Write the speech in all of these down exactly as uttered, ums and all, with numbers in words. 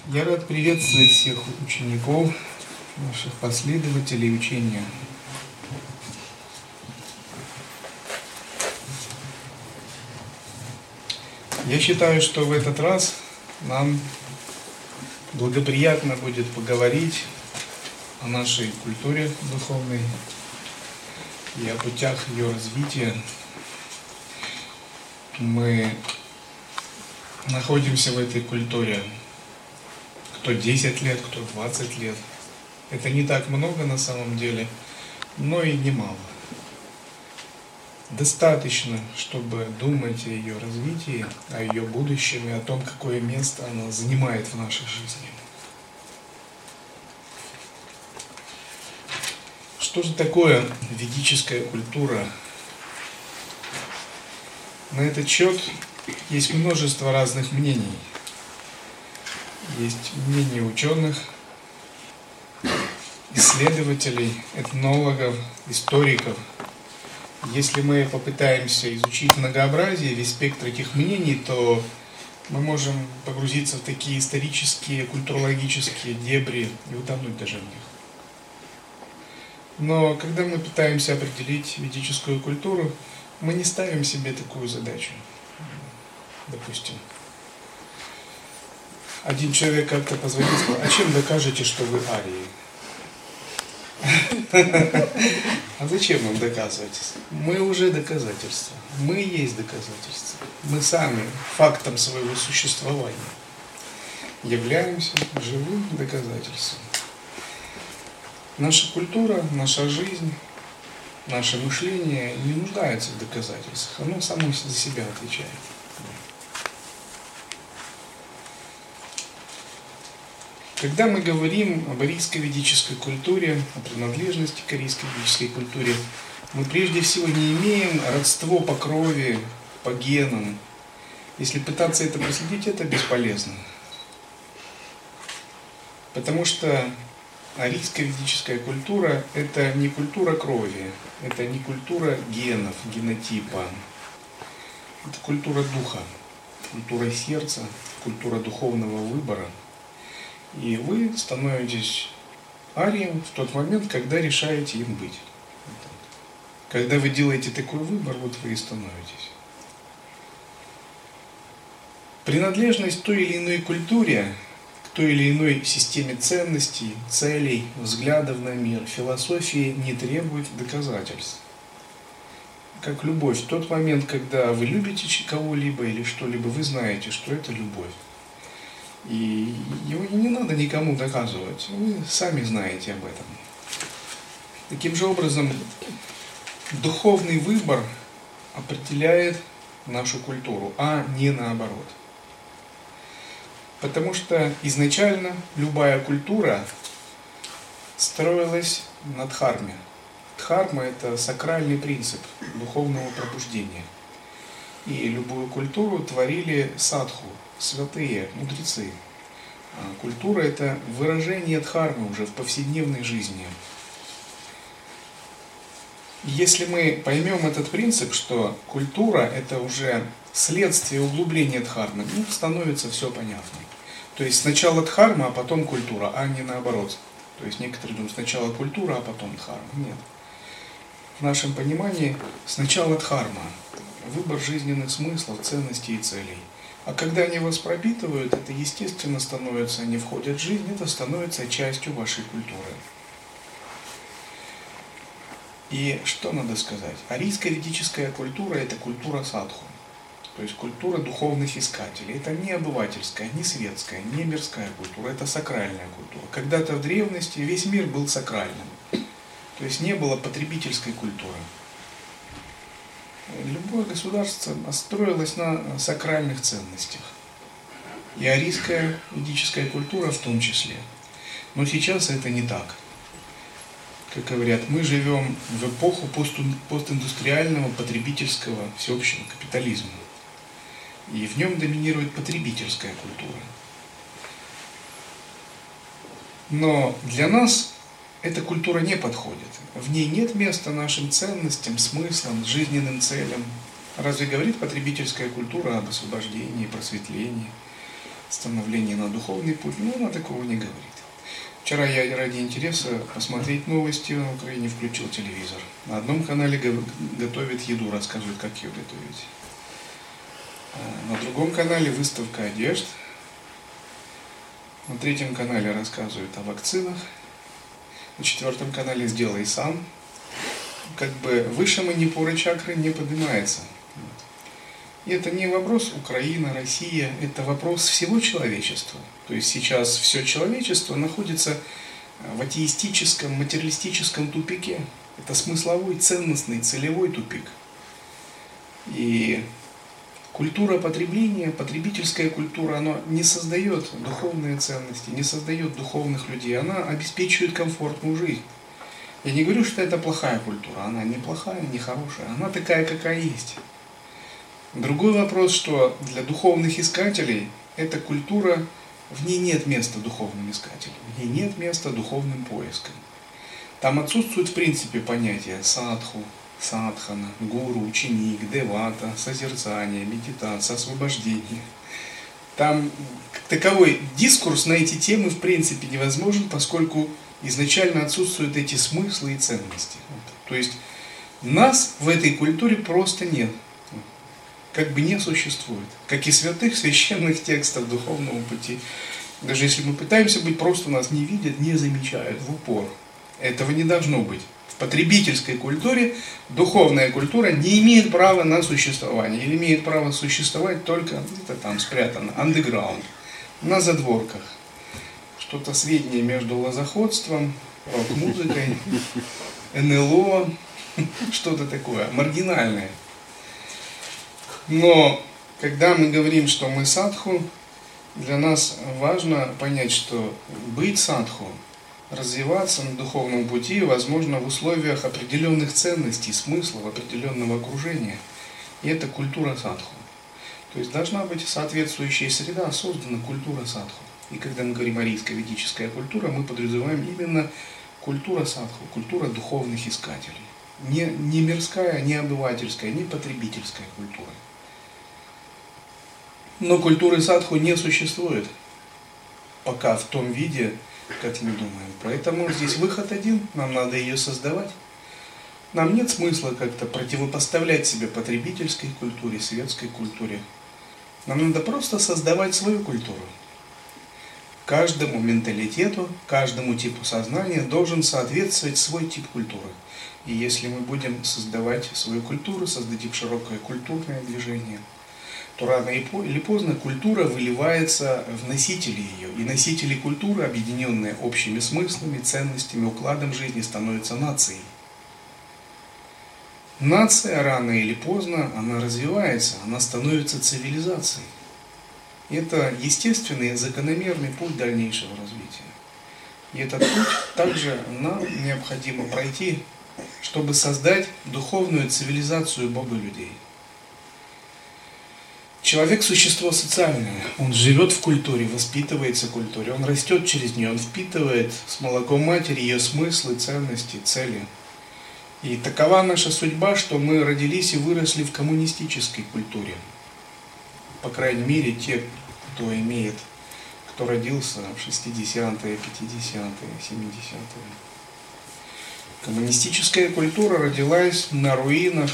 Я рад приветствовать всех учеников, наших последователей учения. Я считаю, что в этот раз нам благоприятно будет поговорить о нашей культуре духовной и о путях ее развития. Мы находимся в этой культуре кто десять лет, кто двадцать лет. Это не так много на самом деле, но и немало. Достаточно, чтобы думать о ее развитии, о ее будущем и о том, какое место она занимает в нашей жизни. Что же такое ведическая культура? На этот счет есть множество разных мнений. Есть мнения ученых, исследователей, этнологов, историков. Если мы попытаемся изучить многообразие, весь спектр этих мнений, то мы можем погрузиться в такие исторические, культурологические дебри и утонуть даже в них. Но когда мы пытаемся определить ведическую культуру, мы не ставим себе такую задачу. Допустим, один человек как-то позвонил и сказал: а чем докажете, что вы арии? А зачем вам доказывать? Мы уже доказательства. Мы есть доказательства. Мы сами фактом своего существования являемся живым доказательством. Наша культура, наша жизнь, наше мышление не нуждается в доказательствах. Оно само за себя отвечает. Когда мы говорим об арийской ведической культуре, о принадлежности к арийской ведической культуре, мы прежде всего не имеем родство по крови, по генам. Если пытаться это проследить, это бесполезно. Потому что арийская ведическая культура – это не культура крови, это не культура генов, генотипа. Это культура духа, культура сердца, культура духовного выбора. И вы становитесь арием в тот момент, когда решаете им быть. Когда вы делаете такой выбор, вот вы и становитесь. Принадлежность к той или иной культуре, к той или иной системе ценностей, целей, взглядов на мир, философии не требует доказательств. Как любовь. В тот момент, когда вы любите кого-либо или что-либо, вы знаете, что это любовь. И его не надо никому доказывать, вы сами знаете об этом. Таким же образом, духовный выбор определяет нашу культуру, а не наоборот. Потому что изначально любая культура строилась на дхарме. Дхарма – это сакральный принцип духовного пробуждения. И любую культуру творили садху, святые, мудрецы. А культура – это выражение дхармы уже в повседневной жизни. Если мы поймем этот принцип, что культура – это уже следствие углубления дхармы, ну, становится все понятно. То есть сначала дхарма, а потом культура, а не наоборот. То есть некоторые думают, сначала культура, а потом дхарма. Нет. В нашем понимании сначала дхарма, выбор жизненных смыслов, ценностей и целей. А когда они вас пропитывают, это естественно становится, они входят в жизнь, это становится частью вашей культуры. И что надо сказать? Арийская ведическая культура – это культура садху, то есть культура духовных искателей. Это не обывательская, не светская, не мирская культура, это сакральная культура. Когда-то в древности весь мир был сакральным, то есть не было потребительской культуры. Любое государство строилось на сакральных ценностях. И арийская ведическая культура в том числе. Но сейчас это не так. Как говорят, мы живем в эпоху постиндустриального потребительского всеобщего капитализма. И в нем доминирует потребительская культура. Но для нас эта культура не подходит. В ней нет места нашим ценностям, смыслам, жизненным целям. Разве говорит потребительская культура об освобождении, просветлении? становление на духовный путь, но она такого не говорит. Вчера я ради интереса посмотреть новости на Украине включил телевизор. На одном канале готовят еду, рассказывают, как ее готовить. На другом канале выставка одежд. На третьем канале рассказывают о вакцинах. На четвертом канале «Сделай сам». Как бы выше манипуры чакры не поднимается. И это не вопрос Украина, Россия, это вопрос всего человечества. То есть сейчас все человечество находится в атеистическом, материалистическом тупике. Это смысловой, ценностный, целевой тупик. И культура потребления, потребительская культура, она не создает духовные ценности, не создает духовных людей, она обеспечивает комфортную жизнь. Я не говорю, что это плохая культура, она не плохая, не хорошая, она такая, какая есть. Другой вопрос, что для духовных искателей эта культура, в ней нет места духовным искателям, в ней нет места духовным поискам. Там отсутствует в принципе понятие садху, садхана, гуру, ученик, девата, созерцание, медитация, освобождение. Там таковой дискурс на эти темы в принципе невозможен, поскольку изначально отсутствуют эти смыслы и ценности. То есть нас в этой культуре просто нет. Как бы не существует. Как и святых, священных текстов духовного пути. Даже если мы пытаемся быть, просто нас не видят, не замечают в упор. Этого не должно быть. В потребительской культуре духовная культура не имеет права на существование. Или имеет право существовать только где-то там спрятано, underground, на задворках. Что-то среднее между лозоходством, рок-музыкой, эн эл о, что-то такое, маргинальное. Но когда мы говорим, что мы садху, для нас важно понять, что быть садху, развиваться на духовном пути возможно в условиях определенных ценностей, смыслов, определенного окружения. И это культура садху. То есть должна быть соответствующая среда, создана культура садху. И когда мы говорим арийская ведическая культура, мы подразумеваем именно культура садху, культура духовных искателей. Не, не мирская, не обывательская, не потребительская культура. Но культуры садху не существует пока в том виде, как мы думаем. Поэтому здесь выход один, нам надо ее создавать. Нам нет смысла как-то противопоставлять себя потребительской культуре, светской культуре. Нам надо просто создавать свою культуру. Каждому менталитету, каждому типу сознания должен соответствовать свой тип культуры. И если мы будем создавать свою культуру, создадим широкое культурное движение, то рано или поздно культура выливается в носители ее. И носители культуры, объединенные общими смыслами, ценностями, укладом жизни, становятся нацией. Нация рано или поздно, она развивается, она становится цивилизацией. И это естественный, закономерный путь дальнейшего развития. И этот путь также нам необходимо пройти, чтобы создать духовную цивилизацию Бога людей. Человек – существо социальное, он живет в культуре, воспитывается в культуре, он растет через нее, он впитывает с молоком матери ее смыслы, ценности, цели. И такова наша судьба, что мы родились и выросли в коммунистической культуре. По крайней мере, те, кто имеет, кто родился в шестидесятые, пятидесятые, семидесятые. Коммунистическая культура родилась на руинах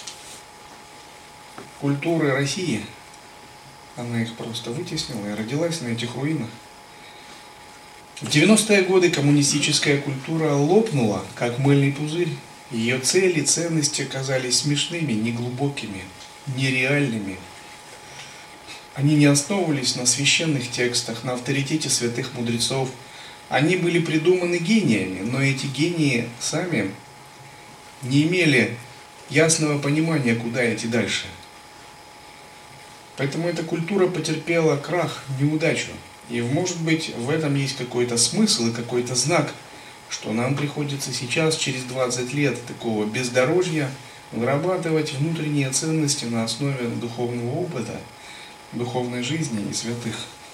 культуры России. Она их просто вытеснила и родилась на этих руинах. В девяностые годы коммунистическая культура лопнула, как мыльный пузырь. Ее цели, ценности оказались смешными, неглубокими, нереальными. Они не основывались на священных текстах, на авторитете святых мудрецов. Они были придуманы гениями, но эти гении сами не имели ясного понимания, куда идти дальше. Поэтому эта культура потерпела крах, неудачу. И может быть в этом есть какой-то смысл и какой-то знак, что нам приходится сейчас, через двадцать лет такого бездорожья, вырабатывать внутренние ценности на основе духовного опыта, духовной жизни и святых.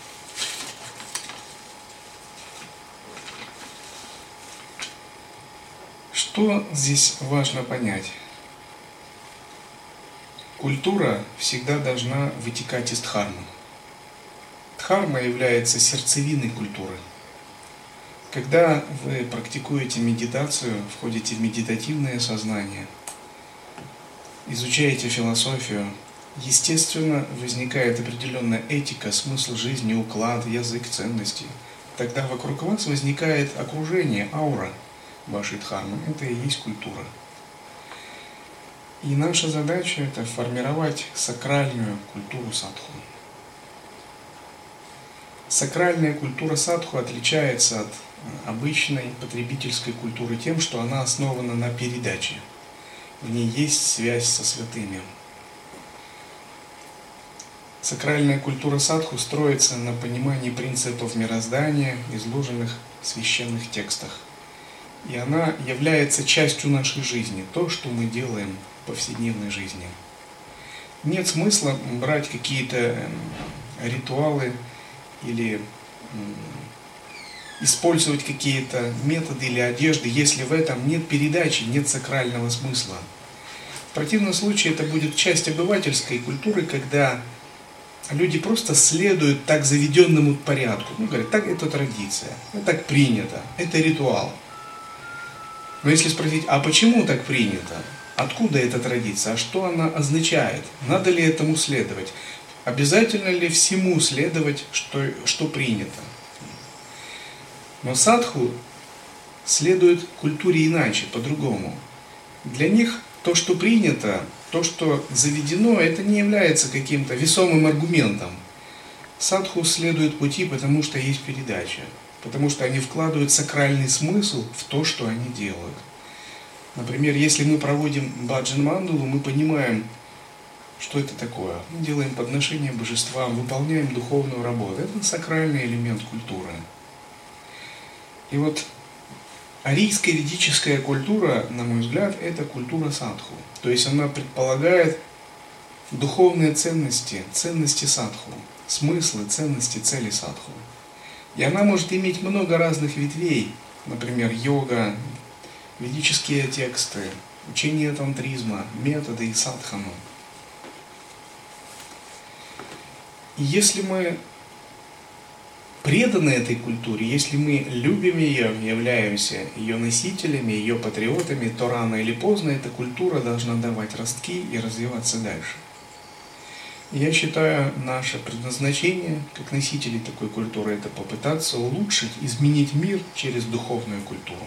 Что здесь важно понять? Культура всегда должна вытекать из дхармы. Дхарма является сердцевиной культуры. Когда вы практикуете медитацию, входите в медитативное сознание, изучаете философию, естественно, возникает определенная этика, смысл жизни, уклад, язык, ценности. Тогда вокруг вас возникает окружение, аура вашей дхармы. Это и есть культура. И наша задача – это формировать сакральную культуру садху. Сакральная культура садху отличается от обычной потребительской культуры тем, что она основана на передаче. В ней есть связь со святыми. Сакральная культура садху строится на понимании принципов мироздания, изложенных в священных текстах. И она является частью нашей жизни, то, что мы делаем в повседневной жизни. Нет смысла брать какие-то ритуалы или использовать какие-то методы или одежды, если в этом нет передачи, нет сакрального смысла. В противном случае это будет часть обывательской культуры, когда люди просто следуют так заведенному порядку. Ну, говорят, так это традиция, это так принято, это ритуал. Но если спросить, а почему так принято? Откуда эта традиция? А что она означает? Надо ли этому следовать? Обязательно ли всему следовать, что, что принято? Но садху следует культуре иначе, по-другому. Для них то, что принято, то, что заведено, это не является каким-то весомым аргументом. Садху следует пути, потому что есть передача, потому что они вкладывают сакральный смысл в то, что они делают. Например, если мы проводим баджан-мандалу, мы понимаем, что это такое. Мы делаем подношение божествам, выполняем духовную работу. Это сакральный элемент культуры. И вот арийская ведическая культура, на мой взгляд, это культура садху. То есть она предполагает духовные ценности, ценности садху, смыслы, ценности, цели садху. И она может иметь много разных ветвей, например, йога, ведические тексты, учение тантризма, методы и садхану. И если мы преданы этой культуре, если мы любим ее, являемся ее носителями, ее патриотами, то рано или поздно эта культура должна давать ростки и развиваться дальше. Я считаю, наше предназначение, как носителей такой культуры, это попытаться улучшить, изменить мир через духовную культуру.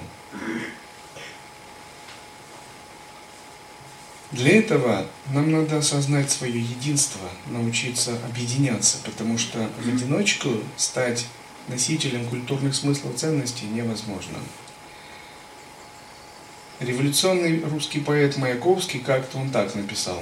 Для этого нам надо осознать свое единство, научиться объединяться, потому что в одиночку стать носителем культурных смыслов ценностей невозможно. Революционный русский поэт Маяковский как-то он так написал: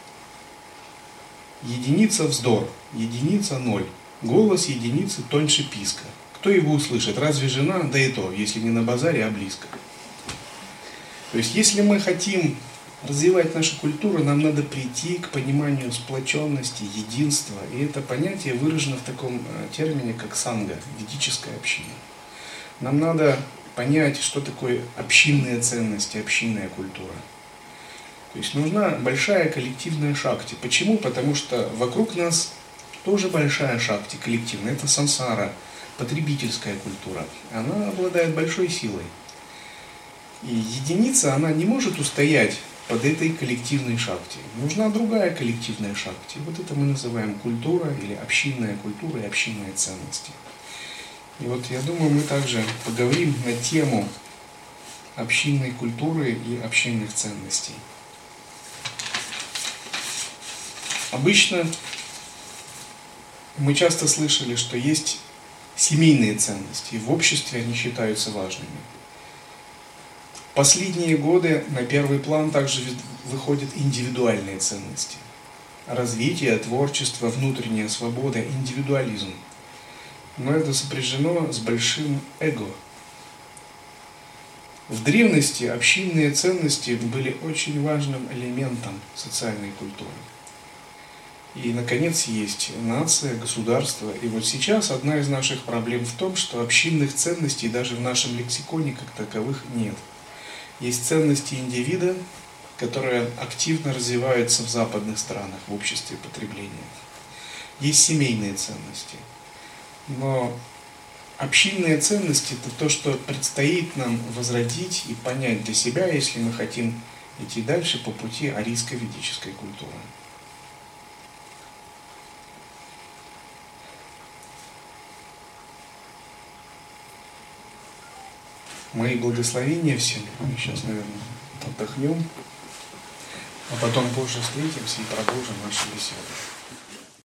«Единица вздор, единица ноль, голос единицы тоньше писка. Кто его услышит? Разве жена? Да и то, если не на базаре, а близко». То есть, если мы хотим развивать нашу культуру, нам надо прийти к пониманию сплоченности, единства. И это понятие выражено в таком термине, как санга, ведическая община. Нам надо понять, что такое общинные ценности, общинная культура. То есть нужна большая коллективная шакти. Почему? Потому что вокруг нас тоже большая шакти коллективная. Это сансара, потребительская культура. Она обладает большой силой. И единица, она не может устоять под этой коллективной шакти. Нужна другая коллективная шакти. Вот это мы называем культура или общинная культура и общинные ценности. И вот я думаю, мы также поговорим на тему общинной культуры и общинных ценностей. Обычно мы часто слышали, что есть семейные ценности, и в обществе они считаются важными. Последние годы на первый план также выходят индивидуальные ценности. Развитие, творчество, внутренняя свобода, индивидуализм. Но это сопряжено с большим эго. В древности общинные ценности были очень важным элементом социальной культуры. И, наконец, есть нация, государство. И вот сейчас одна из наших проблем в том, что общинных ценностей даже в нашем лексиконе как таковых нет. Есть ценности индивида, которые активно развиваются в западных странах, в обществе потребления. Есть семейные ценности. Но общинные ценности – это то, что предстоит нам возродить и понять для себя, если мы хотим идти дальше по пути арийско-ведической культуры. Мои благословения всем. Мы сейчас, наверное, отдохнем, а потом позже встретимся и продолжим нашу беседу.